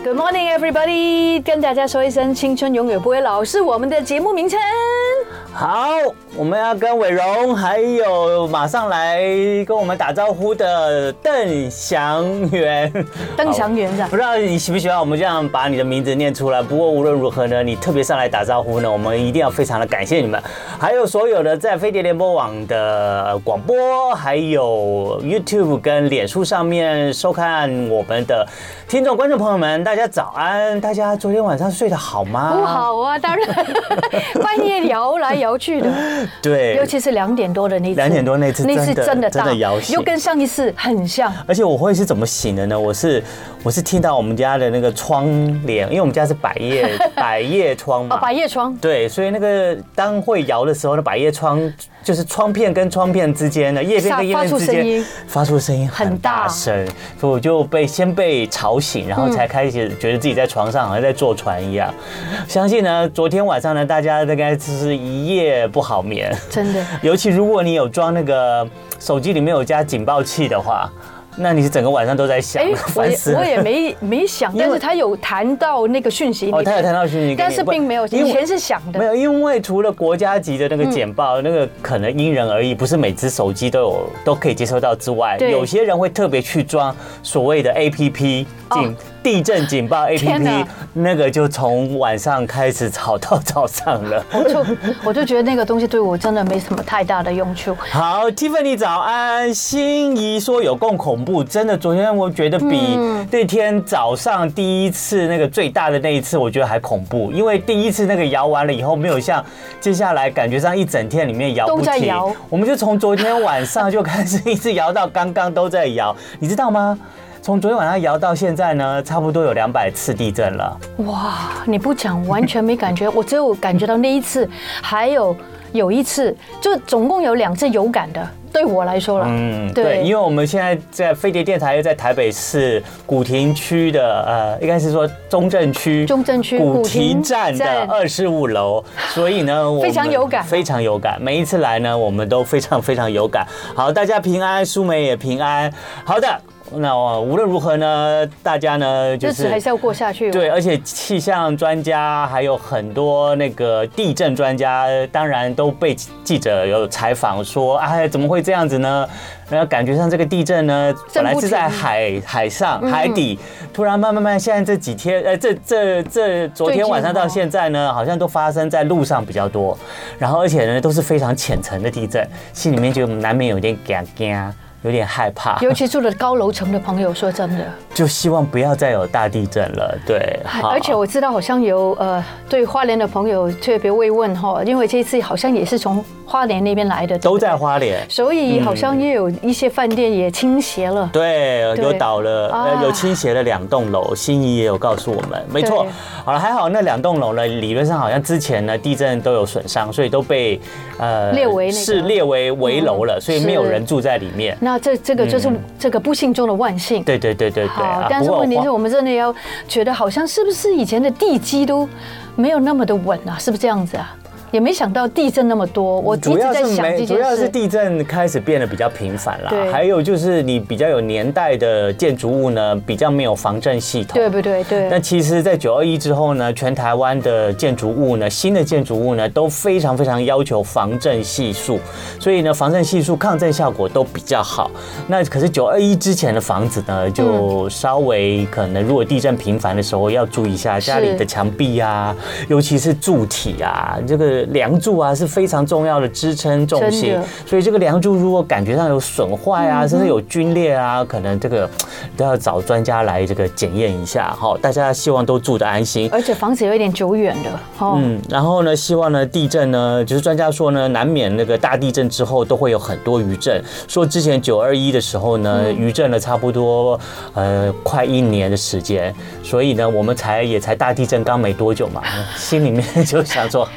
Good morning, everybody！ 跟大家说一声，青春永远不会老，是我们的节目名称。 好，我们要跟伟荣还有马上来跟我们打招呼的邓祥源。 邓祥源是吧？ 不知道你喜不喜欢我们这样把你的名字念出来？不过无论如何呢，你特别上来打招呼呢，我们一定要非常的感谢你们，还有所有的在飞碟联播网的广播，还有 YouTube 跟脸书上面收看我们的听众观众朋友们，大家早安！大家昨天晚上睡得好吗？ 不好啊，当然半夜摇来摇去的。 对， 尤其是2点多的那次 ，2点多那次真的摇醒， 又跟上一次很像。 而且我会是怎么醒的呢？我是听到我们家的那个窗帘，因为我们家是百叶窗嘛， 百叶窗。 对，所以那个当会摇的时候呢，百叶窗就是窗片跟窗片之间的叶片跟叶片之间发出声音很大声，所以我就先被吵醒，然后才开始觉得自己在床上好像在坐船一样。相信呢，昨天晚上呢，大家大概就是一夜不好眠， 真的。 尤其如果你有装那个手机里面有加警报器的话。那你是整个晚上都在想，烦死了。 我也没想，但是他有谈到那个讯息， 他有谈到讯息， 但是并没有，以前是想的， 没有，因为除了国家级的那个简报，那个可能因人而异，不是每只手机都可以接收到之外，有些人会特别去装所谓的 APP 地震警报 APP， 那个就从晚上开始吵到早上了。 我就觉得那个东西对我真的没什么太大的用处。 好 ，Tiffany 早安，心怡说有够恐怖，真的，昨天我觉得比那天早上第一次那个最大的那一次，我觉得还恐怖，因为第一次那个摇完了以后，没有像接下来感觉上一整天里面摇不停，我们就从昨天晚上就开始一直摇到刚刚都在摇，你知道吗？从昨天晚上摇到现在呢，差不多有200次地震了。哇， 你不讲完全没感觉，我只有感觉到那一次，还有一次，就总共有2次有感的。对我来说了， 对，因为我们现在在飞碟电台又在台北市古亭区的应该是说中正区古亭站的25楼，所以呢，我们非常有感。每一次来呢，我们都非常有感。好，大家平安，舒梅也平安。好的。那无论如何呢，大家呢就是日子还是要过下去。 对，而且气象专家还有很多那个地震专家，当然都被记者有采访说，哎，怎么会这样子呢？然后感觉上这个地震呢，本来是在海上海底，突然慢慢现在这几天，这昨天晚上到现在呢，好像都发生在路上比较多，然后而且呢都是非常浅层的地震，心里面就难免有点惊。有点害怕， 尤其住了高楼层的朋友，说真的， 就希望不要再有大地震了。对， 而且我知道好像有对花莲的朋友特别慰问哈，因为这一次好像也是从花莲那边来的， 都在花莲， 所以好像也有一些饭店也倾斜了。 对，有倒了，有倾斜了2栋楼，心怡也有告诉我们，没错。好了，还好那2栋楼呢，理论上好像之前呢地震都有损伤，所以都被列为危楼了，所以没有人住在里面。 那这个就是这个不幸中的万幸。 对。 好，但是问题是我们真的要觉得，好像是不是以前的地基都没有那么的稳啊？是不是这样子啊？也没想到地震那么多，我一直在想这件事。 主要是地震开始变得比较频繁啦，还有就是你比较有年代的建筑物呢，比较没有防震系统， 对不对？对。 但其实，在921之后呢，全台湾的建筑物呢，新的建筑物呢，都非常要求防震系数，所以呢，防震系数、抗震效果都比较好。那可是921之前的房子呢，就稍微可能如果地震频繁的时候，要注意一下家里的墙壁啊，尤其是柱体啊，这个梁柱啊是非常重要的支撑重心，所以这个梁柱如果感觉上有损坏啊，甚至有龟裂啊，可能这个都要找专家来这个检验一下哈。大家希望都住得安心， 而且房子有一点久远的然后呢，希望呢地震呢，就是专家说呢，难免那个大地震之后都会有很多余震。说之前921的时候呢，余震了差不多快1年的时间，所以呢，我们也才大地震刚没多久嘛，心里面就想说好啦。 心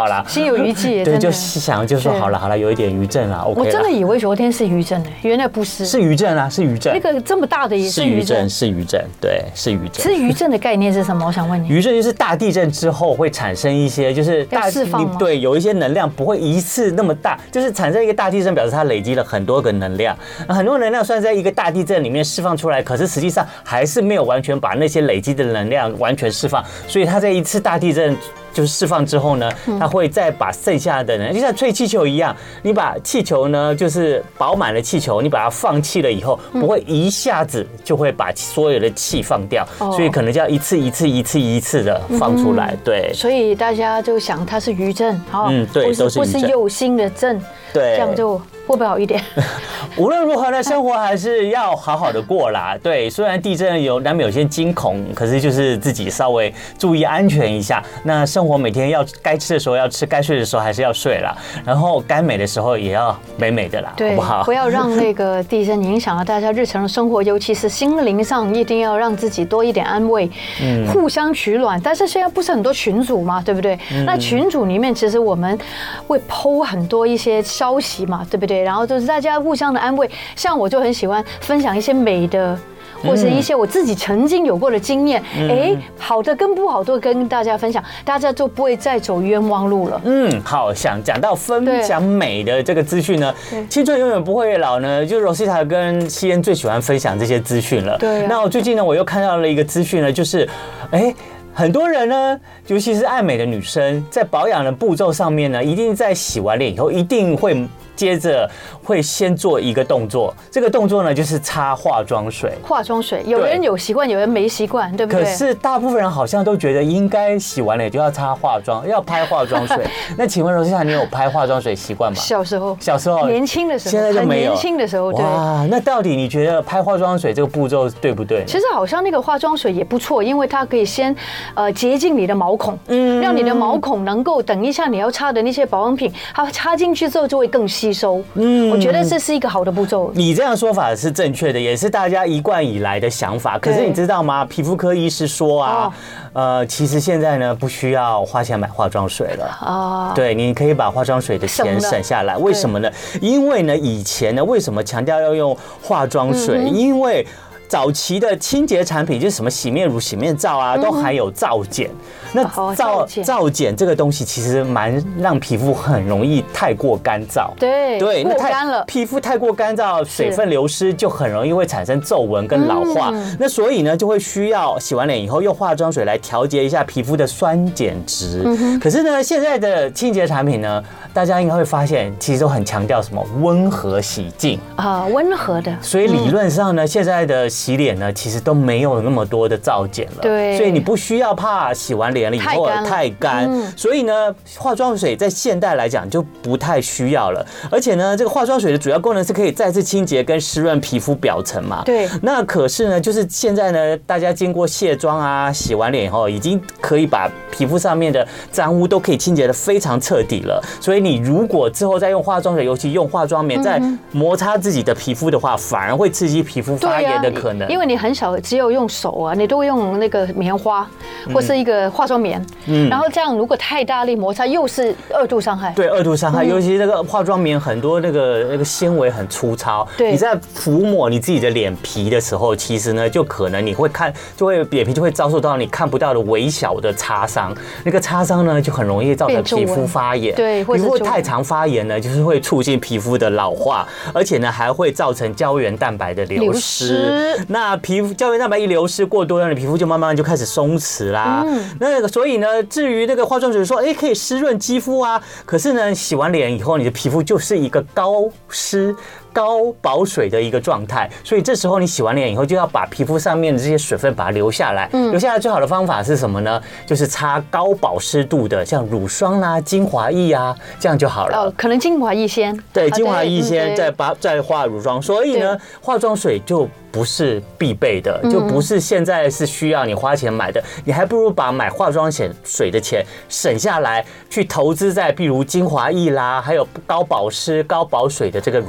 有余悸。 对，就想就说好了，有一点余震啦 ，OK 我真的以为昨天是余震原来不是。 是余震啊，是余震。 那个这么大的也是余震， 是余震，对，是余震。 是余震的概念是什么？我想问你。 余震就是大地震之后会产生一些，就是要释放吗？ 对，有一些能量不会一次那么大，就是产生一个大地震，表示它累积了很多个能量，很多能量算在一个大地震里面释放出来，可是实际上还是没有完全把那些累积的能量完全释放，所以它在一次大地震就是释放之后呢，它会再把剩下的呢，就像吹气球一样，你把气球呢，就是饱满的气球，你把它放气了以后，不会一下子就会把所有的气放掉，所以可能就要一次的放出来，对。 所以大家就想它是余震， 对，都是余震， 不是有心的震， 对， 这样就会不会好一点？ 无论如何呢，生活还是要好好的过啦。对，虽然地震难免有些惊恐，可是就是自己稍微注意安全一下。那生活每天该吃的时候要吃，该睡的时候还是要睡啦。然后该美的时候也要美美的啦，好不好？ 不要让那个地震影响了大家日常的生活，尤其是心灵上，一定要让自己多一点安慰，互相取暖。但是现在不是很多群组嘛，对不对？那群组里面其实我们会 po 很多一些消息嘛，对不对？然后就是大家互相的安慰，像我就很喜欢分享一些美的，或是一些我自己曾经有过的经验，好的跟不好都跟大家分享，大家就不会再走冤枉路了。 好，想讲到分享美的这个资讯呢，青春永远不会老呢，就 Rosita 跟希恩最喜欢分享这些资讯了。 对， 那我最近呢，我又看到了一个资讯呢，就是很多人呢，尤其是爱美的女生，在保养的步骤上面呢，一定在洗完脸以后，一定会接着会先做一个动作，这个动作呢就是擦化妆水。 化妆水，有人有习惯，有人没习惯，对不对？ 可是大部分人好像都觉得应该洗完脸就要擦化妆，要拍化妆水。那请问Rosita，你有拍化妆水习惯吗？ 小时候， 年轻的时候， 现在就没有。 年轻的时候，对。 哇，那到底你觉得拍化妆水这个步骤对不对？ 其实好像那个化妆水也不错，因为它可以先洁净你的毛孔，让你的毛孔能够等一下你要擦的那些保养品，它插进去之后就会更吸收。我觉得这是一个好的步骤。 你这样说法是正确的，也是大家一贯以来的想法。可是你知道吗？皮肤科医师说啊，其实现在呢不需要花钱买化妆水了。对，你可以把化妆水的钱省下来。为什么呢？因为呢，以前呢，为什么强调要用化妆水？因为早期的清洁产品就是什么洗面乳、洗面皂啊，都含有皂碱。那皂碱这个东西其实蛮让皮肤很容易太过干燥。 对，过干了， 皮肤太过干燥，水分流失就很容易会产生皱纹跟老化。那所以呢，就会需要洗完脸以后用化妆水来调节一下皮肤的酸碱值。可是呢，现在的清洁产品呢，大家应该会发现，其实都很强调什么温和洗净温和的。 所以理论上呢，现在的洗脸呢，其实都没有那么多的皂碱了。 对， 所以你不需要怕洗完脸了以后太干。所以呢，化妆水在现代来讲就不太需要了。而且呢，这个化妆水的主要功能是可以再次清洁跟湿润皮肤表层嘛。 对。 那可是呢，就是现在呢，大家经过卸妆啊、洗完脸以后，已经可以把皮肤上面的脏污都可以清洁得非常彻底了。所以你如果之后再用化妆水，尤其用化妆棉再摩擦自己的皮肤的话，反而会刺激皮肤发炎的可能。 因为你很少只有用手啊，你都会用那个棉花或是一个化妆棉，然后这样如果太大力摩擦，又是2度伤害。 对，2度伤害，尤其那个化妆棉很多那个纤维很粗糙，你在涂抹你自己的脸皮的时候，其实呢就可能你会脸皮就会遭受到你看不到的微小的擦伤，那个擦伤呢就很容易造成皮肤发炎。 对， 皮肤太常发炎呢，就是会促进皮肤的老化，而且呢还会造成胶原蛋白的流失。那皮肤胶原蛋白一流失过多，让你皮肤就慢慢就开始松弛啦。那所以呢，至于那个化妆水说，可以湿润肌肤啊，可是呢，洗完脸以后，你的皮肤就是一个高湿高保水的一个状态，所以这时候你洗完脸以后，就要把皮肤上面的这些水分把它留下来。留下来最好的方法是什么呢？就是擦高保湿度的，像乳霜啦、精华液啊，这样就好了。 可能精华液先， 对，精华液先再画乳霜。所以呢，化妆水就不是必备的，就不是现在是需要你花钱买的，你还不如把买化妆水的钱省下来，去投资在譬如精华液啦，还有高保湿、高保水的这个乳霜上面。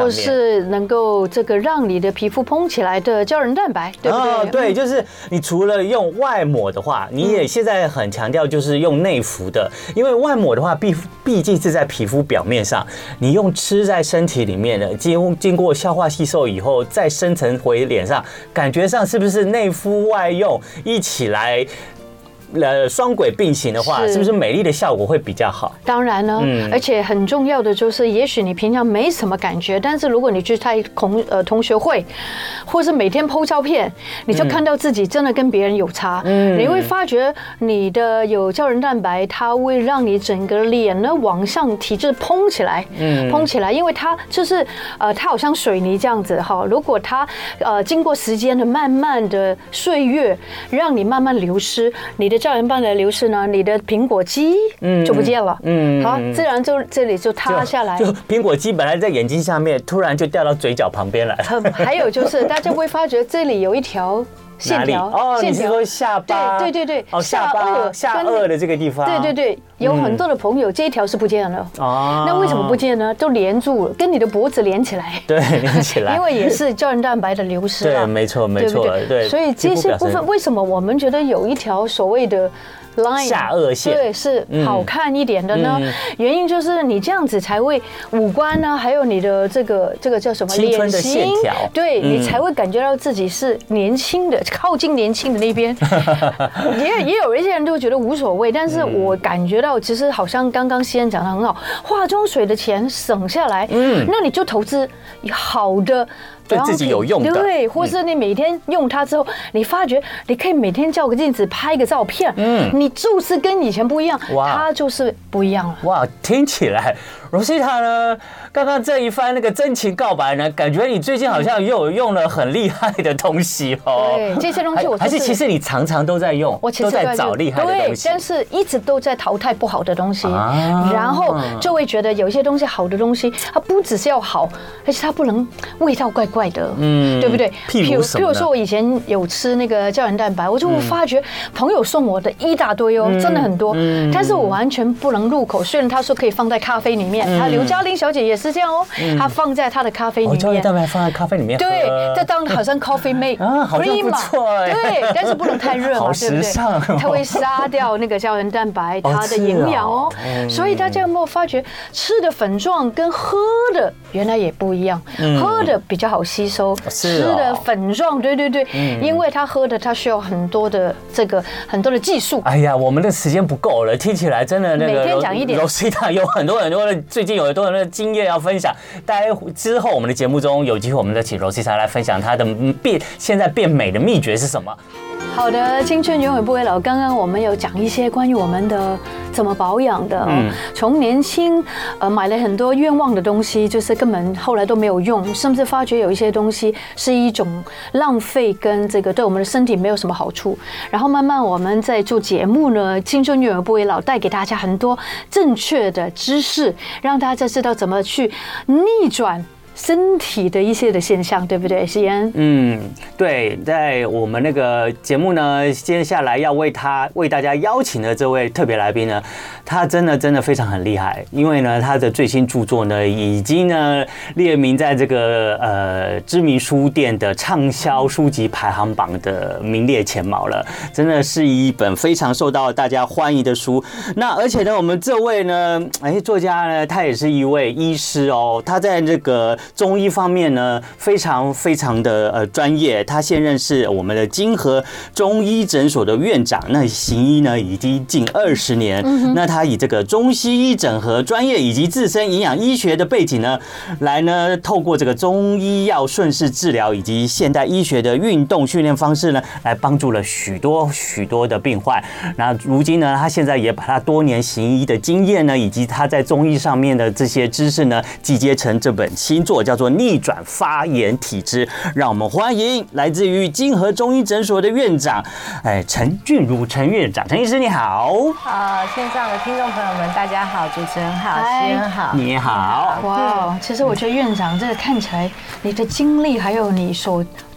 是能够这个让你的皮肤嘭起来的胶原蛋白，对不对？ 对，就是你除了用外抹的话，你也现在很强调就是用内服的，因为外抹的话毕竟是在皮肤表面上，你用吃在身体里面的，经过消化吸收以后再生成回脸上，感觉上是不是内敷外用一起来？双轨并行的话，是不是美丽的效果会比较好？ 当然呢，而且很重要的就是，也许你平常没什么感觉，但是如果你去同学会，或是每天 po 照片，你就看到自己真的跟别人有差，你会发觉你的有胶原蛋白，它会让你整个脸呢往上体质嘭起来，嘭起来，因为它就是它好像水泥这样子哈，如果它经过时间的慢慢的岁月，让你慢慢流失，你的胶原蛋白流失呢，你的苹果肌就不见了，好，自然就这里就塌下来。 就苹果肌本来在眼睛下面，突然就掉到嘴角旁边来了。 还有就是大家会发觉这里有一条线条哦，你是说下巴？ 对， 哦，下颚的这个地方。 对，有很多的朋友这一条是不见了。哦，那为什么不见呢？都连住了，跟你的脖子连起来。 对，连起来。 因为也是胶原蛋白的流失。 对，没错。对， 所以这些部分为什么我们觉得有一条所谓的下颚线， 对，是好看一点的呢？原因就是你这样子才会五官呢，还有你的这个叫什么青春的线条， 对你才会感觉到自己是年轻的，靠近年轻的那边。也有一些人就觉得无所谓，但是我感觉到其实好像刚刚西恩讲的很好，化妆水的钱省下来，那你就投资好的。 对自己有用的， 对，或是你每天用它之后，你发觉你可以每天照个镜子拍个照片，你就是跟以前不一样，它就是不一样了。 哇，听起来Rosita 呢，刚刚这一番那个真情告白呢，感觉你最近好像又有用了很厉害的东西哦。 对，这些东西我还是其实你常常都在用， 我其实都在找厉害的东西， 但是一直都在淘汰不好的东西，然后就会觉得有一些东西好的东西，它不只是要好，而且它不能味道怪怪的，对不对？ 譬如说我以前有吃那个胶原蛋白，我就发觉朋友送我的一大堆哦，真的很多，但是我完全不能入口。虽然他说可以放在咖啡里面，刘嘉玲小姐也是这样哦，她放在她的咖啡里面， 胶原蛋白放在咖啡里面， 对，这当好像 coffee mate 啊，好像不错哎， 对，但是不能太热嘛，对不对？它会杀掉那个胶原蛋白它的营养哦，所以大家有没有发觉吃的粉状跟喝的原来也不一样，喝的比较好吸收，吃的粉状，对，因为他喝的他需要很多的技术。 哎呀，我们的时间不够了，听起来真的那个每天讲一点。 Rosita 有很多的，最近有很多人的经验要分享。待之后我们的节目中有机会，我们再请 Rosita 来分享她的现在变美的秘诀是什么。 好的，青春永远不会老。刚刚我们有讲一些关于我们的怎么保养的，从年轻买了很多冤枉的东西，就是根本后来都没有用，甚至发觉有一些东西是一种浪费，跟这个对我们的身体没有什么好处。然后慢慢我们在做节目呢，青春永远不会老，带给大家很多正确的知识，让大家知道怎么去逆转身体的一些的现象，对不对，西恩？ 对，在我们那个节目呢，接下来要为大家邀请的这位特别来宾呢，他真的非常很厉害，因为呢，他的最新著作呢，已经呢列名在这个知名书店的畅销书籍排行榜的名列前茅了，真的是一本非常受到大家欢迎的书。那而且呢，我们这位呢，作家呢，他也是一位医师哦，他在这个中医方面呢，非常的专业。他现任是我们的金河中医诊所的院长，那行医呢已经近20年。那他以这个中西医整合专业以及自身营养医学的背景呢，来呢透过这个中医药顺势治疗以及现代医学的运动训练方式呢，来帮助了许多的病患。那如今呢，他现在也把他多年行医的经验呢，以及他在中医上面的这些知识呢，集结成这本新作，叫做《逆转发炎体质》。让我们欢迎来自于金河中医诊所的院长，陈俊如陈院长，陈医师你好。 线上的听众朋友们大家好，主持人好，西恩好， 你好。 哇，其实我觉得院长这个看起来你的经历还有你所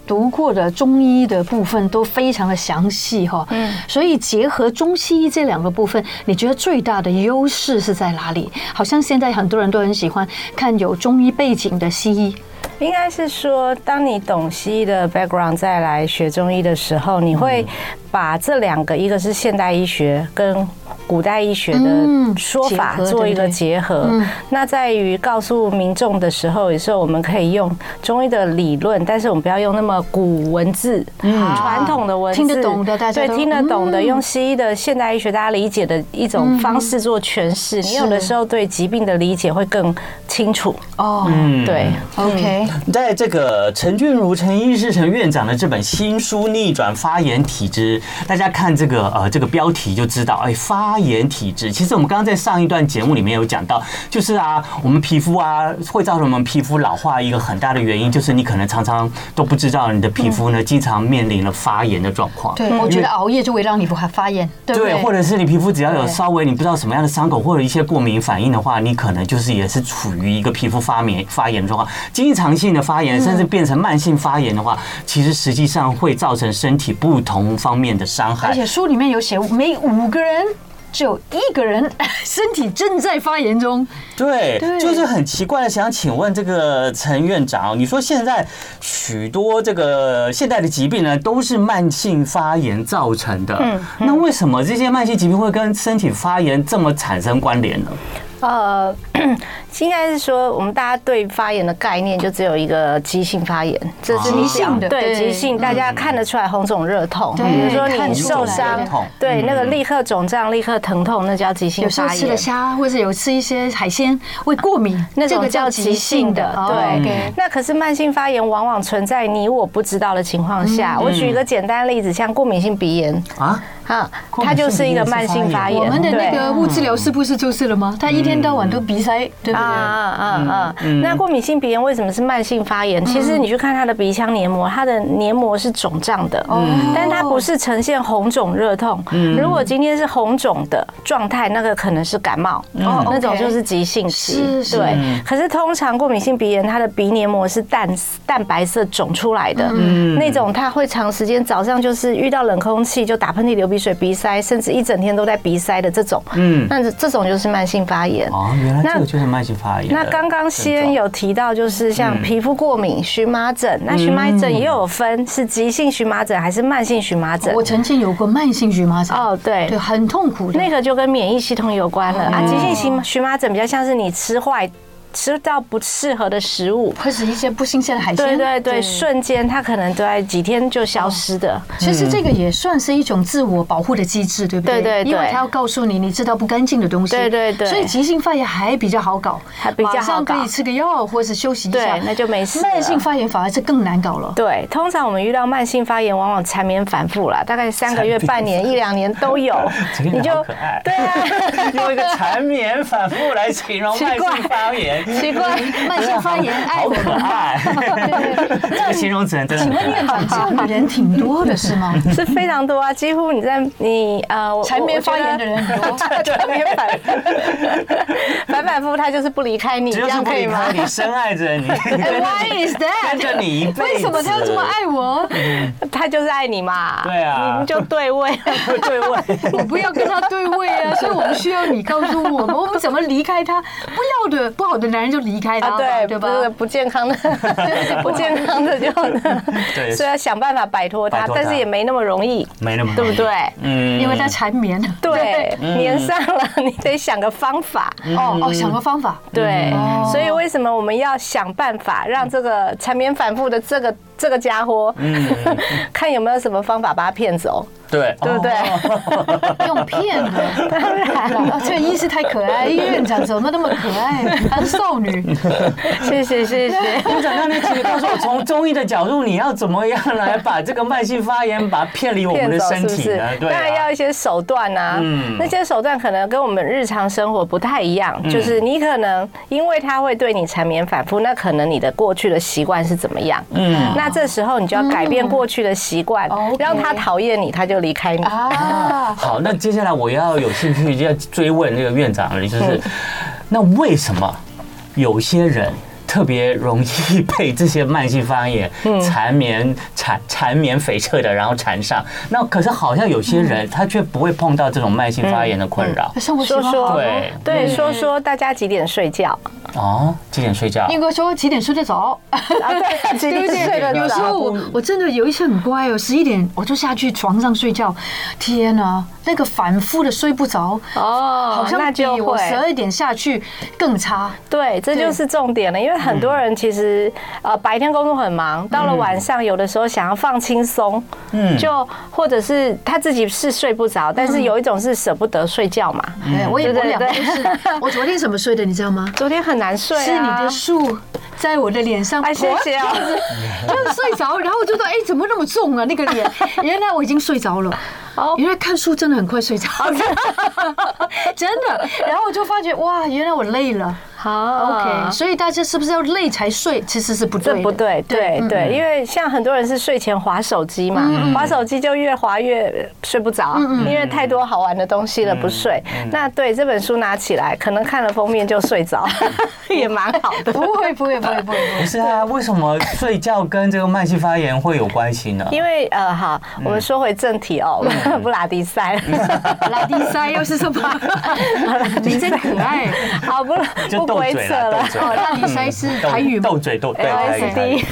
读过的中医的部分都非常的详细哈，所以结合中西医这两个部分，你觉得最大的优势是在哪里？好像现在很多人都很喜欢看有中医背景的西医。 应该是说，当你懂西医的 background 再来学中医的时候，你会把这两个，一个是现代医学跟古代医学的说法做一个结合。那在于告诉民众的时候，有时候我们可以用中医的理论，但是我们不要用那么古文字、传统的文字， 听得懂的，大家对听得懂的，用西医的现代医学大家理解的一种方式做诠释。你有的时候对疾病的理解会更清楚。哦，对 ，OK。 在这个陈俊如陈医师陈院长的这本新书《逆转发炎体质》，大家看这个标题就知道，发炎体质。其实我们刚刚在上一段节目里面有讲到，就是我们皮肤会造成我们皮肤老化一个很大的原因，就是你可能常常都不知道你的皮肤呢，经常面临了发炎的状况。 对，我觉得熬夜就会让你发炎，对不对？ 对，或者是你皮肤只要有稍微你不知道什么样的伤口或者一些过敏反应的话，你可能就是也是处于一个皮肤发炎状况。经常性的发炎，甚至变成慢性发炎的话，其实实际上会造成身体不同方面的伤害。 而且书里面有写，每5个人只有1个人身体正在发炎中。 对，就是很奇怪的。想请问这个陈院长，你说现在许多这个现代的疾病呢，都是慢性发炎造成的。那为什么这些慢性疾病会跟身体发炎这么产生关联呢？ 应该是说，我们大家对发炎的概念就只有一个急性发炎，这是急性的， 对急性，大家看得出来红肿热痛。比如说你受伤，对那个立刻肿胀、立刻疼痛，那叫急性发炎。 有时候吃了虾，或者有吃一些海鲜会过敏， 那种叫急性的。对，那可是慢性发炎往往存在你我不知道的情况下。我举一个简单例子，像过敏性鼻炎它就是一个慢性发炎。 我们的那个物治疗师不是就是了吗？他一天到晚都鼻塞，对不对？ 那过敏性鼻炎为什么是慢性发炎？其实你去看它的鼻腔黏膜，它的黏膜是肿胀的，但它不是呈现红肿热痛。如果今天是红肿的状态，那个可能是感冒，那种就是急性期。对，可是通常过敏性鼻炎，它的鼻黏膜是淡白色肿出来的，那种它会长时间早上就是遇到冷空气就打喷嚏、流鼻水、鼻塞，甚至一整天都在鼻塞的这种，那这种就是慢性发炎。 原来这个就是慢性发炎。 那刚刚西恩有提到，就是像皮肤过敏、荨麻疹，那荨麻疹也有分是急性荨麻疹还是慢性荨麻疹。 我曾经有过慢性荨麻疹， 对， 很痛苦的， 那个就跟免疫系统有关了急性荨麻疹比较像是你吃到不适合的食物， 或是一些不新鲜的海鲜， 对，瞬间它可能都在几天就消失的。 其实这个也算是一种自我保护的机制，对不对？ 对， 因为它要告诉你知道不干净的东西， 对。 所以急性发炎还比较好搞，马上可以吃个药或是休息一下， 那就没事。 慢性发炎反而是更难搞了。 对，通常我们遇到慢性发炎，往往缠绵反复啦，大概3个月、半年、1、2年都有。 你就用一个缠绵反复来形容慢性发炎。 奇怪， 慢性发炎， 好可爱。这个形容词真的。 请问院长，这样的人挺多的是吗？ 是非常多啊，几乎缠绵发炎的人很多， 缠绵反复，他就是不离开你，这样可以吗？ 你深爱着你 ，Why is that？ 跟着你一辈子。 为什么他要这么爱我？ 他就是爱你嘛。 对啊， 你就对位， 对位。 我不要跟他对位啊，所以我们需要你告诉我们怎么离开他。不好的男人就离开他，对吧？ 不健康的，不健康的就，所以要想办法摆脱他，但是也没那么容易，对不对？ 因为他缠绵， 对，黏上了，你得想个方法。 想个方法， 对。所以为什么我们要想办法让这个缠绵反复的这个家伙，看有没有什么方法把他骗走？ 对不对？ 用骗的，当然。这个医师太可爱，院长怎么那么可爱？当少女。 谢谢。 院长，那请你告诉我，从中医的角度，你要怎么样来把这个慢性发炎把它骗离我们的身体呢？对， 当然要一些手段啊。那些手段可能跟我们日常生活不太一样，就是你可能因为它会对你缠绵反复，那可能你的过去的习惯是怎么样？那这时候你就要改变过去的习惯，让他讨厌你，他就离开你。 好，那接下来我要有兴趣要追问这个院长了，就是那为什么有些人特别容易被这些慢性发炎缠绵悱恻的，然后缠上。那可是好像有些人他却不会碰到这种慢性发炎的困扰。 说对，说大家几点睡觉？ 哦，几点睡觉？ 应该说几点睡得着？ 对，几点睡得着？ 有时候我真的有一次很乖哦，11点我就下去床上睡觉，天哪，那个反复的睡不着哦，好像比我12点下去更差。 对，这就是重点了，因为很多人其实白天工作很忙，到了晚上有的时候想要放轻松，就或者是他自己是睡不着，但是有一种是舍不得睡觉嘛。 我两个都是。我昨天怎么睡的，你知道吗？ 昨天很难睡啊， 是你的树在我的脸上， 谢谢啊， 就是睡着，然后我就说，怎么那么重啊？那个脸，原来我已经睡着了。原来看书真的很快睡着，真的。然后我就发觉，哇，原来我累了。好 ，OK， 所以大家是不是要累才睡？其实是不对的， 不对，对，因为像很多人是睡前滑手机嘛，滑手机就越滑越睡不着，因为太多好玩的东西了不睡。那对这本书拿起来，可能看了封面就睡着，也蛮好的。 不会。不是啊，为什么睡觉跟这个慢性发炎会有关系呢？ 因为好，我们说回正题哦，布拉迪塞， 布拉迪塞又是什么？你真可爱。 好，不鬼扯了。 布拉迪塞是台语吗？ 斗嘴斗对 LSD。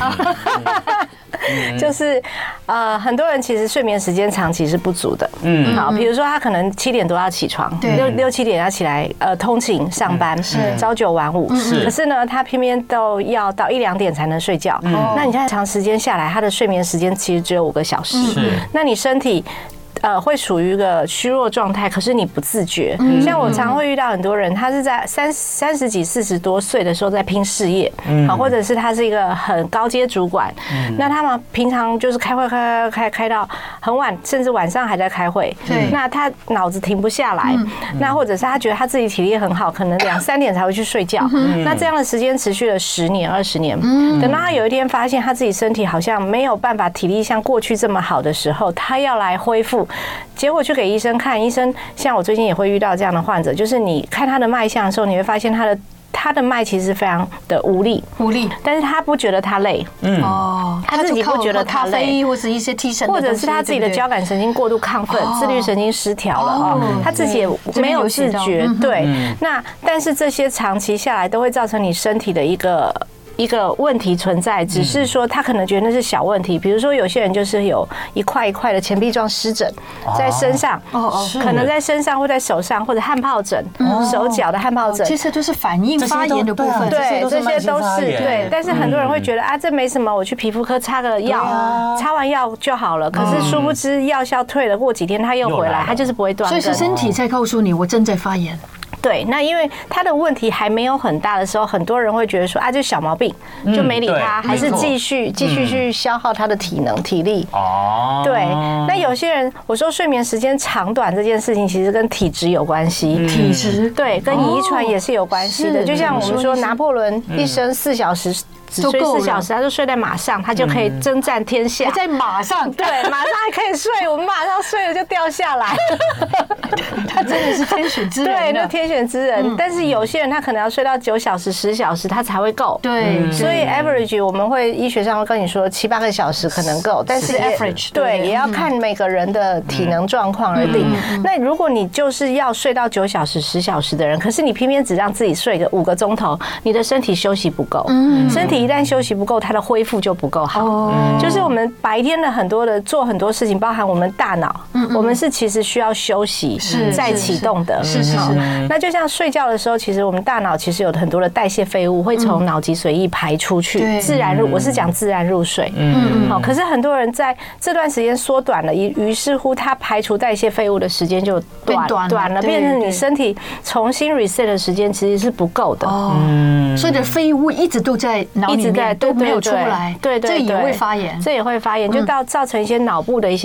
就是很多人其实睡眠时间长期是不足的。好，比如说他可能7点多要起床，6、7点要起来通勤上班，朝9晚5。可是呢，他偏偏都要到1、2点才能睡觉。那你看长时间下来，他的睡眠时间其实只有5个小时。那你身体会属于一个虚弱状态，可是你不自觉。像我常会遇到很多人，他是在30几、40多岁的时候在拼事业，好，或者是他是一个很高阶主管，那他们平常就是开会开到很晚，甚至晚上还在开会。那他脑子停不下来，那或者是他觉得他自己体力很好，可能2、3点才会去睡觉。那这样的时间持续了10年、20年，等到他有一天发现他自己身体好像没有办法体力像过去这么好的时候，他要来恢复。结果去给医生看，医生像我最近也会遇到这样的患者，就是你看他的脉象的时候，你会发现他的脉其实非常的无力，但是他不觉得他累，他自己不觉得他累， 或者一些提神， 或者是他自己的交感神经过度亢奋，自律神经失调了他自己也没有自觉，对，那但是这些长期下来都会造成你身体的一个问题存在，只是说他可能觉得那是小问题，比如说有些人就是有一块一块的钱币状湿疹在身上，可能在身上或在手上，或者汗疱疹，手脚的汗疱疹， 其实都是反应发炎的部分， 对，这些都是对。但是很多人会觉得这没什么，我去皮肤科擦个药，擦完药就好了。可是殊不知药效退了，过几天他又回来，他就是不会断根， 所以是身体在告诉你我正在发炎。 对，那因为他的问题还没有很大的时候，很多人会觉得说这小毛病，就没理他，还是继续去消耗他的体能体力。对，那有些人我说睡眠时间长短这件事情，其实跟体质有关系。 体质对，跟遗传也是有关系的。就像我们说拿破仑一生4小时。只睡4小时，他就睡在马上，他就可以征战天下。 在马上， 对，马上还可以睡。我们马上睡了就掉下来。 他真的是天选之人。 对，那天选之人。但是有些人他可能要睡到9小时、10小时，他才会够。 对， 所以 average 我们会医学上会跟你说7、8个小时可能够，但是 average 对也要看每个人的体能状况而定。那如果你就是要睡到9小时、10小时的人，可是你偏偏只让自己睡个5个钟头，你的身体休息不够，身体一旦休息不够，它的恢复就不够好。就是我们白天的很多的做很多事情，包含我们大脑，我们是其实需要休息再启动的。是。那就像睡觉的时候，其实我们大脑其实有很多的代谢废物会从脑脊髓液排出去，自然入。我是讲自然入睡。好，可是很多人在这段时间缩短了，于是乎他排除代谢废物的时间就短了，变成你身体重新 reset 的时间其实是不够的。 所以的废物一直都在脑里面都没有出来， 对， 这也会发炎， 就造成一些脑部的一些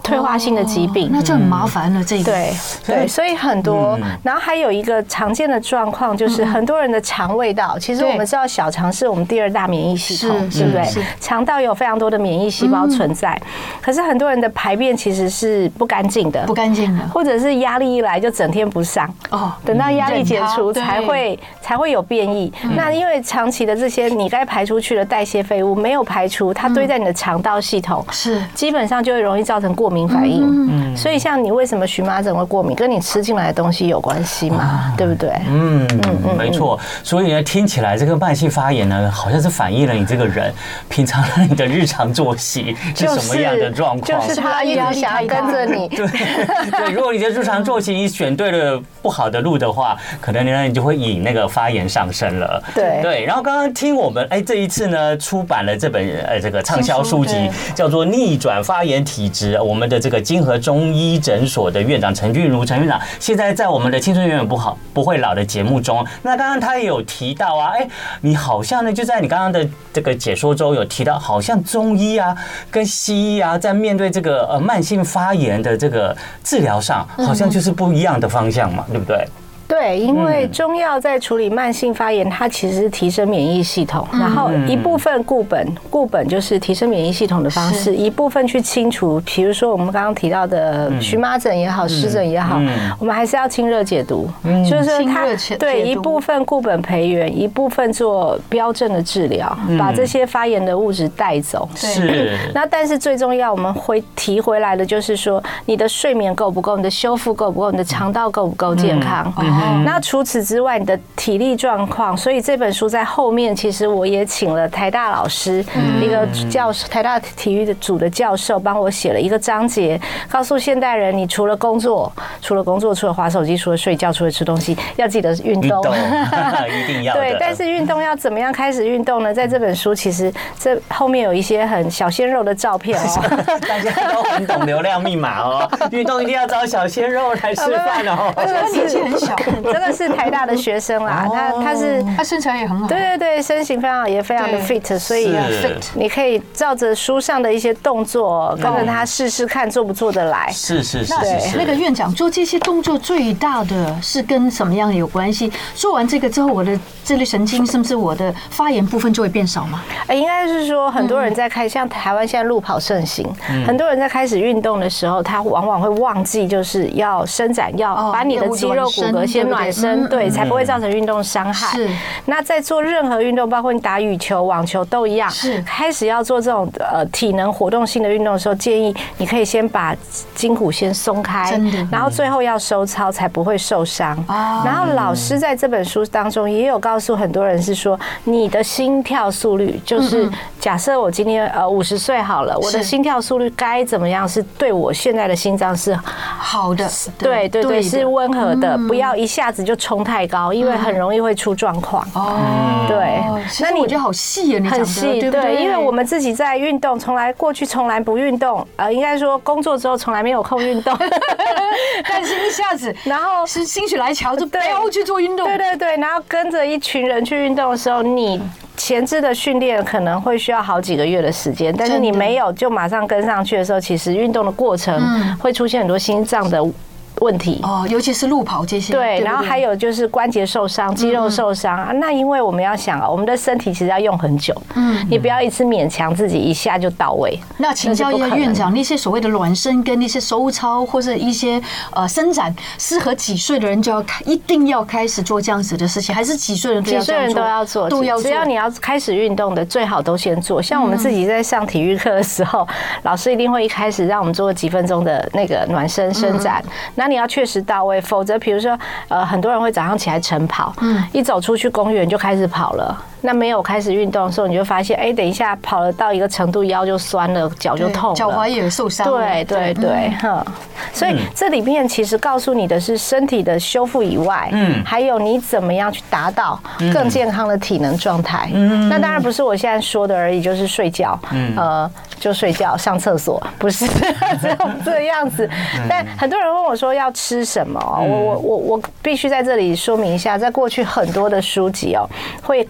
退化性的疾病， 那就很麻烦了。这个对，所以很多，然后还有一个常见的状况就是很多人的肠胃道，其实我们知道小肠是我们第2大免疫系统，对不对？肠道有非常多的免疫细胞存在，可是很多人的排便其实是不干净的，或者是压力一来就整天不上，等到压力解除才会有变异。那因为长期的这些你该排出去的代谢废物没有排除，它堆在你的肠道系统，基本上就会容易造成过敏反应。所以像你为什么荨麻疹会过敏，跟你吃进来的东西有关系嘛，对不对？ 没错。所以呢，听起来这个慢性发炎呢，好像是反映了你这个人平常你的日常作息是什么样的状况， 就是他一直想要跟着你。 对，如果你的日常作息你选对了不好的路的话，可能呢你就会引那个发炎上升了。对。然后刚刚听我们这一次呢出版了这本这个畅销书籍，叫做《逆转发炎体质》，我们的这个金河中医诊所的院长陈俊如陈院长，现在在我们的青春永远不会老的节目中。那刚刚他也有提到啊，你好像呢就在你刚刚的这个解说中有提到，好像中医啊跟西医啊在面对这个慢性发炎的这个治疗上，好像就是不一样的方向嘛，对不对？ 对，因为中药在处理慢性发炎，它其实是提升免疫系统，然后一部分固本就是提升免疫系统的方式，一部分去清除，比如说我们刚刚提到的荨麻疹也好，湿疹也好，我们还是要清热解毒，就是它对一部分固本培元，一部分做标正的治疗，把这些发炎的物质带走。 是。 那但是最重要，我们会提回来的就是说，你的睡眠够不够，你的修复够不够，你的肠道够不够健康。那除此之外，你的体力状况，所以这本书在后面，其实我也请了台大老师，一个教授，台大体育组的教授，帮我写了一个章节，告诉现代人，你除了工作，除了滑手机，除了睡觉，除了吃东西，要记得运动， 一定要的。 对，但是运动要怎么样开始运动呢？在这本书，其实这后面有一些很小鲜肉的照片哦， 大家都很懂流量密码哦，运动一定要找小鲜肉来示范哦， 而且他年纪很小。 这个是台大的学生啦，他身材也很好， 对，身形非常好，也非常的 fit， 所以你可以照着书上的一些动作，跟着他试试看做不做得来。 是。 那个院长做这些动作最大的是跟什么样有关系？做完这个之后，我的这类神经是不是我的发炎部分就会变少吗？ 应该是说很多人在像台湾现在路跑盛行，很多人在开始运动的时候，他往往会忘记就是要伸展，要把你的肌肉骨骼先暖身，对，才不会造成运动伤害。那在做任何运动，包括你打羽球、网球都一样，开始要做这种体能活动性的运动的时候，建议你可以先把筋骨先松开，然后最后要收操，才不会受伤。然后老师在这本书当中也有告诉很多人是说，你的心跳速率就是假设我今天50岁好了，我的心跳速率该怎么样是对我现在的心脏是好的， 对，是温和的，不要一下子就冲太高，因为很容易会出状况。对， 那你我觉得好细啊，你很细，对，因为我们自己在运动，过去从来不运动，应该说工作之后从来没有空运动， 但是一下子， 然后是心血来潮就不要去做运动， 对，然后跟着一群人去运动的时候，你前置的训练可能会需要好几个月的时间，但是你没有就马上跟上去的时候，其实运动的过程会出现很多心脏的问题尤其是路跑这些。 对，然后还有就是关节受伤、肌肉受伤那因为我们要想我们的身体其实要用很久，你不要一次勉强自己一下就到位。 那请教一下院长，那些所谓的暖身跟那些收操或者一些伸展，适合几岁的人就一定要开始做这样子的事情，还是几岁人都要做？只要你要开始运动的，最好都先做。像我们自己在上体育课的时候，老师一定会一开始让我们做几分钟的那个暖身伸展。那你要确实到位，否则比如说很多人会早上起来晨跑，一走出去公园就开始跑了。那没有开始运动的时候，你就发现，等一下跑了到一个程度，腰就酸了，脚就痛了， 脚踝也受伤。 对，所以这里面其实告诉你的是身体的修复以外，还有你怎么样去达到更健康的体能状态。那当然不是我现在说的而已，就是睡觉，就睡觉、上厕所，不是只有这样子。但很多人问我说要吃什么，我必须在这里说明一下，在过去很多的书籍会告诉很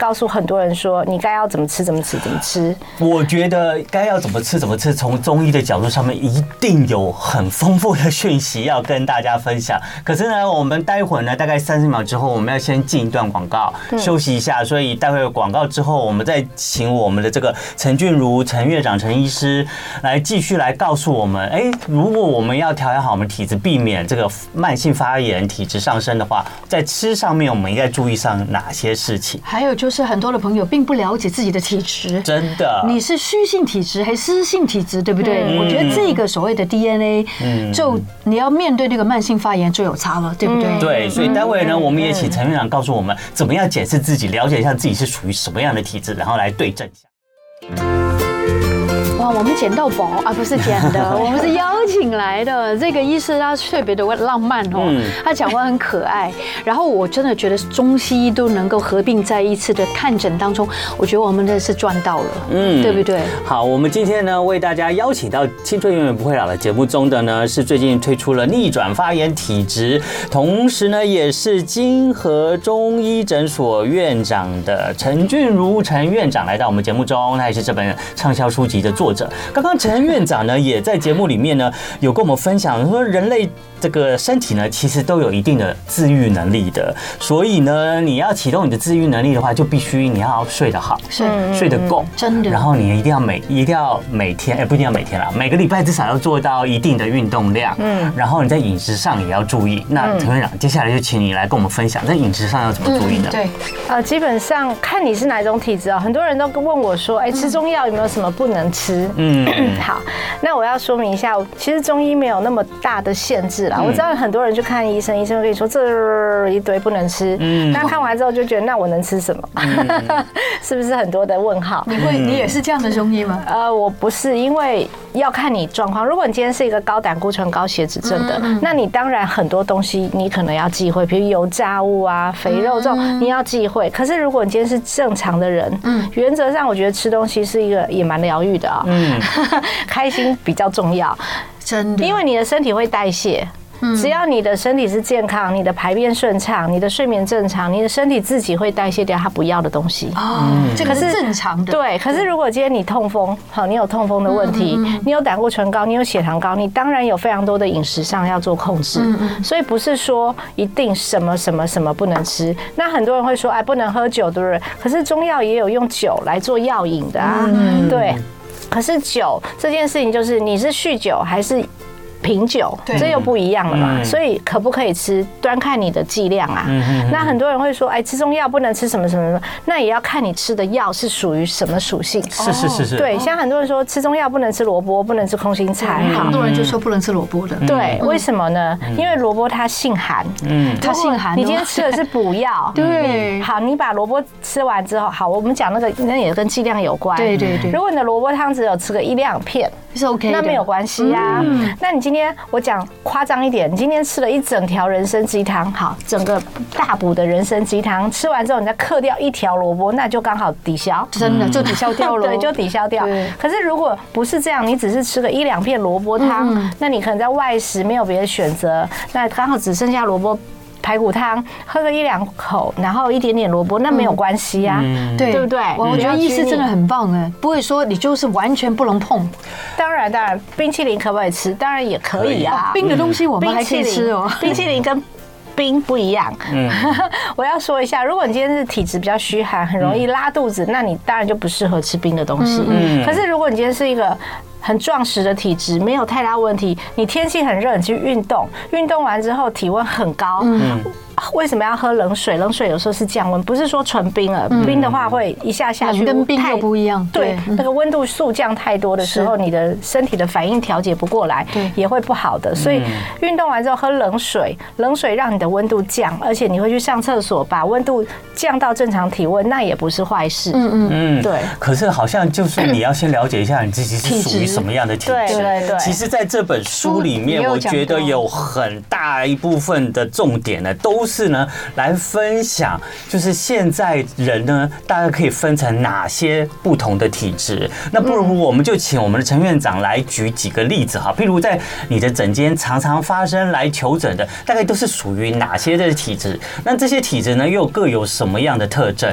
多人说你该要怎么吃怎么吃怎么吃。 我觉得该要怎么吃怎么吃，从中医的角度上面一定有很丰富的讯息要跟大家分享。可是呢，我们待会儿呢，大概30秒之后，我们要先进一段广告，休息一下。所以待会儿广告之后，我们再请我们的这个陈俊如陈院长陈医师来继续来告诉我们，如果我们要调养好我们体质，避免这个慢性发炎体质上升的话，在吃上面我们应该注意上哪些事情？ 还有就是很多的朋友并不了解自己的体质， 真的， 你是虚性体质还是湿性体质，对不对？我觉得这个所谓的 DNA，就你要面对那个慢性发炎就有差了，对不对？ 对，所以待会呢，我们也请陈院长告诉我们怎么样检视自己，了解一下自己是属于什么样的体质，然后来对症一下。 哇，我们捡到宝啊，不是捡的，我们是邀请来的。这个医师他特别的浪漫哦，他讲话很可爱。然后我真的觉得中西医都能够合并在一次的看诊当中，我觉得我们真的是赚到了，对不对？ 好，我们今天呢为大家邀请到《青春永远不会老》的节目中的呢，是最近推出了逆转发炎体质，同时呢也是金河中医诊所院长的陈俊如陈院长来到我们节目中，他也是这本畅销书籍的作者。刚刚陈院长呢也在节目里面呢有跟我们分享说，人类这个身体呢其实都有一定的自愈能力的，所以呢你要启动你的自愈能力的话，就必须你要睡得好，睡得够， 真的。 然后你一定要每天，不一定要每天啦，每个礼拜至少要做到一定的运动量，然后你在饮食上也要注意。那陈院长接下来就请你来跟我们分享，在饮食上要怎么注意呢？ 对， 基本上看你是哪种体质啊，很多人都问我说，吃中药有没有什么不能吃？好，那我要说明一下，其实中医没有那么大的限制啦。我知道很多人去看医生，医生会跟你说这一堆不能吃，那看完之后就觉得那我能吃什么？是不是很多的问号？ 你也是这样的中医吗？ 我不是，因为要看你状况。如果你今天是一个高胆固醇、高血脂症的，那你当然很多东西你可能要忌讳，比如油炸物啊、肥肉这种你要忌讳。可是如果你今天是正常的人，原则上我觉得吃东西是一个也蛮疗愈的啊，开心比较重要， 真的， 因为你的身体会代谢。只要你的身体是健康，你的排便顺畅，你的睡眠正常，你的身体自己会代谢掉它不要的东西。 这个是正常的。 对，可是如果今天你痛风，好，你有痛风的问题，你有胆固醇高，你有血糖高，你当然有非常多的饮食上要做控制。所以不是说一定什么什么什么不能吃。那很多人会说，不能喝酒，对不对？可是中药也有用酒来做药引的啊，对。可是酒这件事情，就是你是酗酒还是品酒，这又不一样了嘛。所以可不可以吃，端看你的剂量啊。那很多人会说，吃中药不能吃什么什么什么，那也要看你吃的药是属于什么属性。 是。 对，像很多人说吃中药不能吃萝卜，不能吃空心菜， 很多人就说不能吃萝卜的。 对，为什么呢？因为萝卜它性寒， 它性寒。 你今天吃的是补药， 对。 好，你把萝卜吃完之后，好，我们讲那也跟剂量有关。 对。 如果你的萝卜汤只有吃个1-2片， 是 OK 的， 那没有关系啊。那你今天我讲夸张一点，你今天吃了一整条人参鸡汤，好，整个大补的人参鸡汤吃完之后，你再克掉1条萝卜，那就刚好抵消， 真的就抵消掉了。 对，就抵消掉。可是如果不是这样，你只是吃个1-2片萝卜汤，那你可能在外食没有别的选择，那刚好只剩下萝卜排骨汤，喝个1-2口，然后一点点萝卜，那没有关系呀，对不对？ 我觉得医师真的很棒不会说你就是完全不能碰。 当然，冰淇淋可不可以吃？当然也可以啊， 冰的东西我们还可以吃哦。 冰淇淋跟冰不一样。我要说一下，如果你今天是体质比较虚寒，很容易拉肚子，那你当然就不适合吃冰的东西。可是如果你今天是一个很壮实的体质，没有太大问题，你天气很热，你去运动，运动完之后体温很高，为什么要喝冷水？冷水有时候是降温，不是说纯冰了。冰的话会一下下去， 跟冰又不一样。 对，那个温度速降太多的时候，你的身体的反应调节不过来，也会不好的。所以运动完之后喝冷水，冷水让你的温度降，而且你会去上厕所，把温度降到正常体温，那也不是坏事。对。 可是好像就是你要先了解一下你自己是属于什么样的体质。 对。 其实，在这本书里面，我觉得有很大一部分的重点呢，都是呢来分享，就是现在人呢，大家可以分成哪些不同的体质。那不如我们就请我们的陈院长来举几个例子哈，譬如在你的诊间常常发生来求诊的，大概都是属于哪些的体质？那这些体质呢，又各有什么样的特征？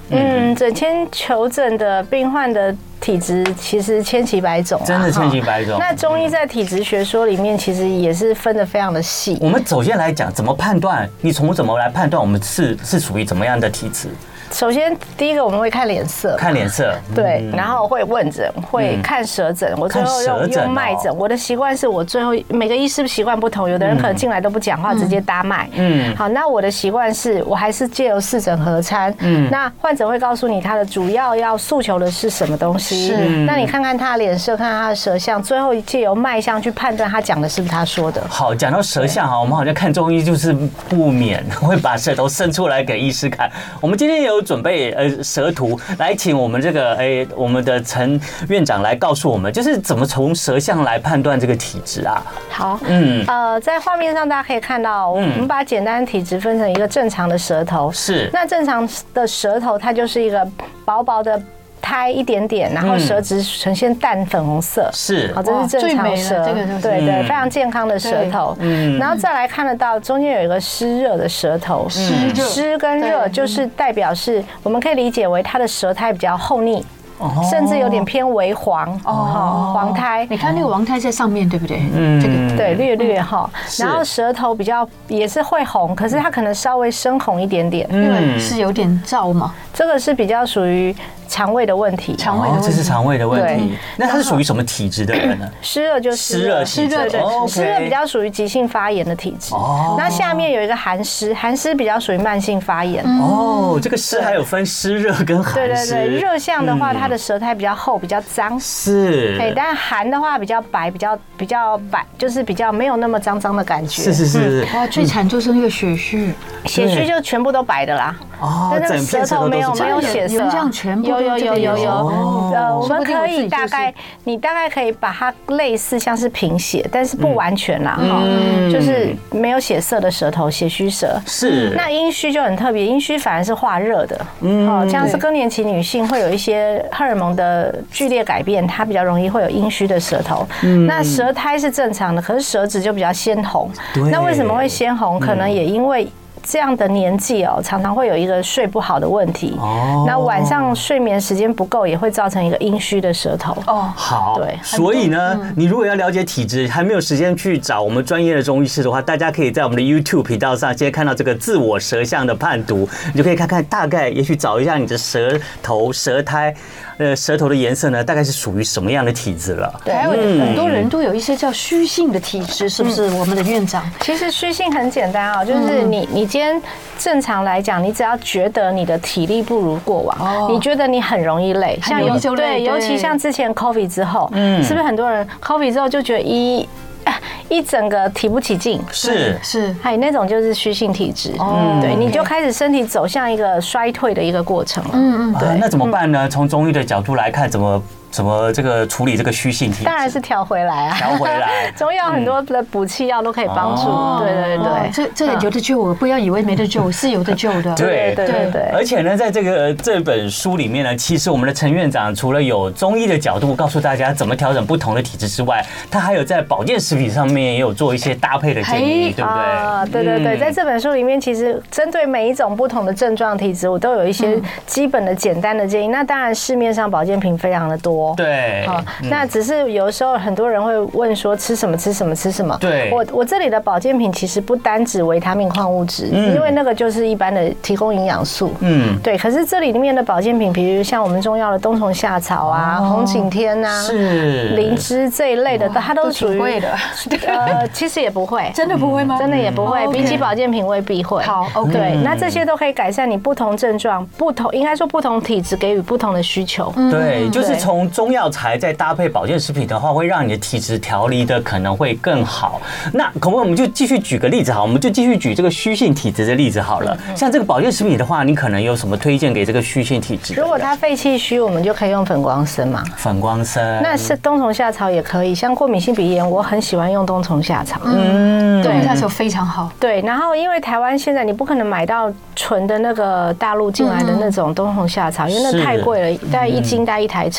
整间求诊的病患的体质其实千奇百种， 真的千奇百种。 那中医在体质学说里面其实也是分得非常的细。 我们首先来讲怎么判断，你从怎么来判断我们是属于怎么样的体质？ 首先，第一个我们会看脸色， 看脸色， 对，然后会问诊，会看舌诊，我最后用脉诊。我的习惯是我最后每个医师习惯不同，有的人可能进来都不讲话，直接搭脉。好，那我的习惯是我还是借由视诊合参。那患者会告诉你他的主要诉求的是什么东西，那你看看他的脸色，看看他的舌象，最后借由脉象去判断他讲的是不是他说的。 好，讲到舌象哈，我们好像看中医就是不免会把舌头伸出来给医师看。我们今天有准备舌图来请我们这个我们的陈院长来告诉我们，就是怎么从舌象来判断这个体质啊？ 好，在画面上大家可以看到，我们把简单体质分成一个正常的舌头， 是， 那正常的舌头它就是一个薄薄的苔一点点，然后舌质呈现淡粉红色， 是， 好，这是正常舌，对对，非常健康的舌头。然后再来看得到中间有一个湿热的舌头，湿跟热就是代表是我们可以理解为它的舌苔比较厚腻。甚至有点偏微黄黄苔。 你看那个黄苔在上面，对不对？ 这个对，略略哈。然后舌头比较也是会红，可是它可能稍微深红一点点，因为是有点燥嘛。 这个是比较属于肠胃的问题， 这是肠胃的问题。那他是属于什么体质的人呢？ 湿热就是湿热体质， 对，湿热比较属于急性发炎的体质。那下面有一个寒湿，寒湿比较属于慢性发炎。 这个湿还有分湿热跟寒湿。 对，热象的话，它的舌苔比较厚，比较脏。 是。 对，但寒的话比较白，比较白，就是比较没有那么脏脏的感觉。 是。 哇，最惨就是那个血虚， 血虚就全部都白的啦。但那个舌头没有血色，有。我们可以你大概可以把它类似像是贫血，但是不完全啦哈，就是没有血色的舌头，血虚舌。 是。 那阴虚就很特别，阴虚反而是化热的，像是更年期女性会有一些荷尔蒙的剧烈改变，它比较容易会有阴虚的舌头。那舌苔是正常的，可是舌质就比较鲜红。那为什么会鲜红？可能也因为这样的年纪常常会有一个睡不好的问题。那晚上睡眠时间不够，也会造成一个阴虚的舌头。 好，对。所以呢，你如果要了解体质，还没有时间去找我们专业的中医师的话，大家可以在我们的 YouTube 频道上先看到这个自我舌象的判读，你就可以看看大概，也许找一下你的舌头、舌苔。舌头的颜色呢，大概是属于什么样的体质了？ 对，还有很多人都有一些叫虚性的体质，是不是？我们的院长， 其实虚性很简单就是你今天正常来讲，你只要觉得你的体力不如过往，你觉得你很容易累，像尤其像之前 COVID 之后，是不是很多人 COVID 之后就觉得一整个提不起劲， 是， 还有那种就是虚性体质，对，你就开始身体走向一个衰退的一个过程了， 对，那怎么办呢？从中医的角度来看，怎么这个处理这个虚性体质？ 当然是调回来啊， 调回来。 中药很多的补气药都可以帮助，对， 这有的救，不要以为没得救，是有的救的。 对。而且呢，在这本书里面呢，其实我们的陈院长除了有中医的角度告诉大家怎么调整不同的体质之外，他还有在保健食品上面也有做一些搭配的建议，对不对？ 对，在这本书里面，其实针对每一种不同的症状体质，我都有一些基本的简单的建议。那当然，市面上保健品非常的多。 对， 那只是有的时候很多人会问说吃什么？ 对， 我这里的保健品其实不单指维他命矿物质，因为那个就是一般的提供营养素。对。可是这里面的保健品，比如像我们中药的冬虫夏草啊、红景天啊、灵芝这一类的，它都属于贵的。 其实也不会， 真的不会吗？ 真的也不会，比起保健品未必会。 好 ，OK。 对，那这些都可以改善你不同症状、应该说不同体质给予不同的需求。 对，就是从中药材再搭配保健食品的话，会让你的体质调理的可能会更好。那可不可以我们就继续举个例子好，我们就继续举这个虚性体质的例子好了。像这个保健食品的话，你可能有什么推荐给这个虚性体质？ 如果他肺气虚，我们就可以用粉光参嘛。 粉光参， 那是冬虫夏草也可以。像过敏性鼻炎，我很喜欢用冬虫夏草。 冬虫夏草非常好。 对，然后因为台湾现在你不可能买到纯的那个大陆进来的那种冬虫夏草，因为那太贵了，大概1斤大概1台车的价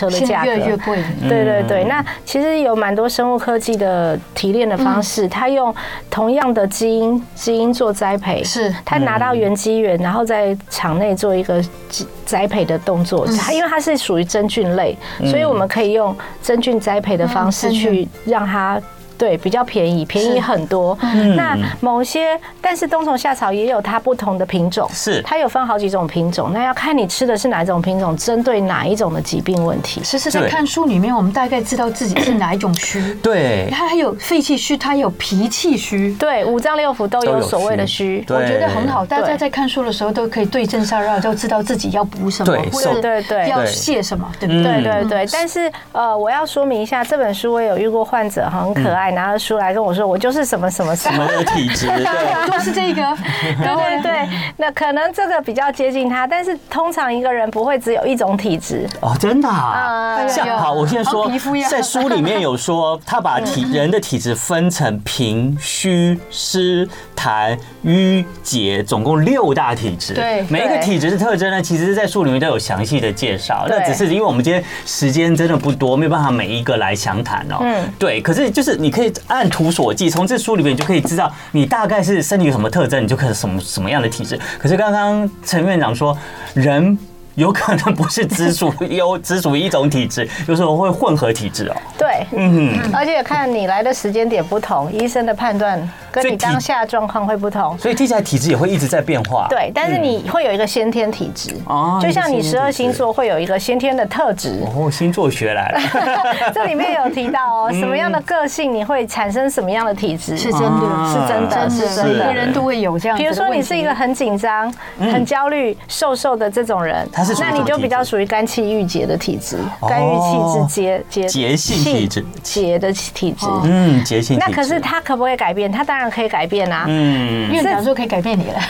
价格越来越贵。 对对对，那其实有蛮多生物科技的提炼的方式，它用同样的基因做栽培， 是它拿到原基源，然后在场内做一个栽培的动作。因为它是属于真菌类，所以我们可以用真菌栽培的方式去让它。对，比较便宜很多。那某些，但是冬虫夏草也有它不同的品种， 是它有分好几种品种，那要看你吃的是哪一种品种，针对哪一种的疾病问题。 其实，在看书里面，我们大概知道自己是哪一种虚。 对， 它还有肺气虚，它有脾气虚， 对，五脏六腑都有所谓的虚。 我觉得很好，大家在看书的时候都可以对症下药，就知道自己要补什么，或者要泻什么，对不对？ 对对对。但是我要说明一下，这本书我也有遇过患者很可爱。拿着书来跟我说，我就是什么什么什么的体质，对， 就是这个， 对对对，那可能这个比较接近他，但是通常一个人不会只有一种体质哦，真的啊。好，我现在说，在书里面有说，他把人的体质分成平、虚、湿、痰、瘀、结，总共6大体质。 对， 每一个体质的特征呢，其实在书里面都有详细的介绍。那只是因为我们今天时间真的不多，没有办法每一个来详谈哦。对，可是就是你可以按图索骥，从这书里面你就可以知道你大概是身体有什么特征，你就可以什么样的体质。可是刚刚陈院长说，人有可能不是只属于一种体质，有时候会混合体质哦。 对，而且看你来的时间点不同，医生的判断跟你当下状况会不同， 所以听起来体质也会一直在变化。 对，但是你会有一个先天体质，就像你12星座会有一个先天的特质。 哦，星座学来了， 这里面有提到什么样的个性你会产生什么样的体质， 是真的， 是真的，是真的， 每个人都会有这样。 比如说你是一个很紧张、很焦虑、瘦的这种人。那你就比较属于肝气郁结的体质，肝郁气滞结性体质， 结的体质， 结性。 那可是他可不可以改变？他当然可以改变啊。 院长说可以改变你了。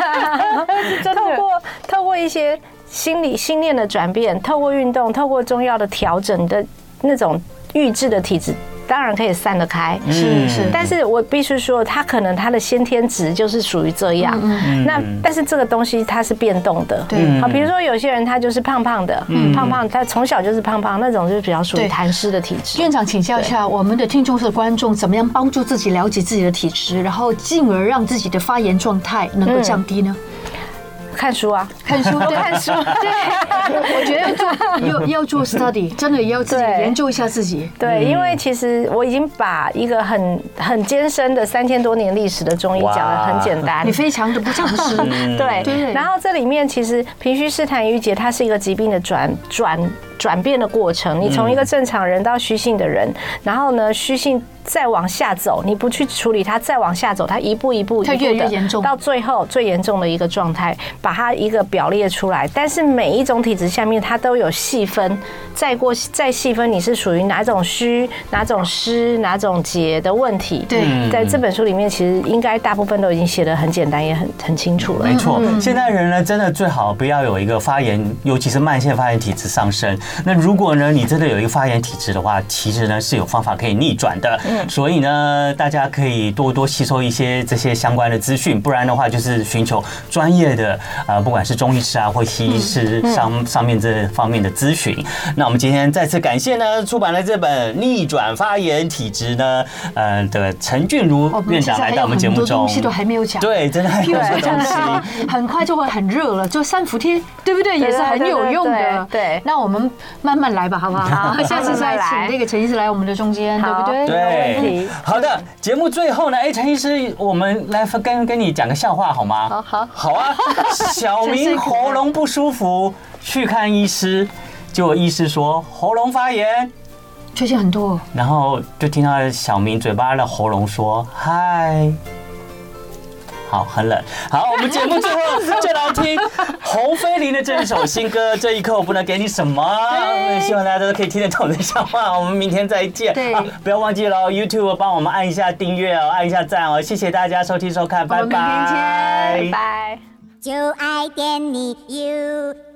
透过一些心念的转变，透过运动，透过中药的调整的那种预制的体质。当然可以散得开，是，但是我必须说，他可能他的先天值就是属于这样，那但是这个东西它是变动的， 对， 好，比如说有些人他就是胖胖的，他从小就是胖胖，那种就是比较属于痰湿的体质。 院长请教一下，我们的听众和观众怎么样帮助自己了解自己的体质，然后进而让自己的发炎状态能够降低呢？ 看书啊， 看书， 多看书。 对，我觉得要做 study， 真的要自己研究一下自己。 对，因为其实我已经把一个很艰深的3000多年历史的中医讲得很简单。 你非常的不尝试。 对，然后这里面其实平虚湿痰瘀结，它是一个疾病的转变的过程。你从一个正常人到虚性的人，然后呢，虚性再往下走，你不去处理它，再往下走，它一步一步它越来越严重， 到最后最严重的一个状态，把它一个表列出来。但是每一种体质下面它都有细分，再细分你是属于哪种虚、哪种湿、哪种结的问题。 对， 在这本书里面，其实应该大部分都已经写得很简单，也很清楚了。 没错，现在人呢，真的最好不要有一个发炎，尤其是慢性发炎体质上升。那如果呢，你真的有一个发炎体质的话，其实呢是有方法可以逆转的。所以呢，大家可以多多吸收一些这些相关的资讯，不然的话就是寻求专业的不管是中医师啊或西医师上面这方面的咨询。那我们今天再次感谢呢出版了这本《逆转发炎体质》呢的陈俊如院长来到我们节目中， 很多东西都还没有讲。 对，真的还有很多东西， 很快就会很热了，就三伏贴，对不对？也是很有用的。 对， 那我们慢慢来吧，好不好？下次再请这个陈医师来我们的中间，对不对？ 对，好的。节目最后呢，陈医师，我们来跟你讲个笑话好吗？好啊。小明喉咙不舒服，去看医师，结果医师说喉咙发炎， 最近很多， 然后就听到小明嘴巴的喉咙说嗨。好，很冷。好，我们节目最后就来听洪飞林的这首新歌《这一刻我不能给你什么》。希望大家都可以听得懂这笑话。我们明天再见。不要忘记了 YouTube 帮我们按一下订阅哦，按一下赞哦。谢谢大家收听收看，拜拜。 拜拜。 就爱点你 UFO。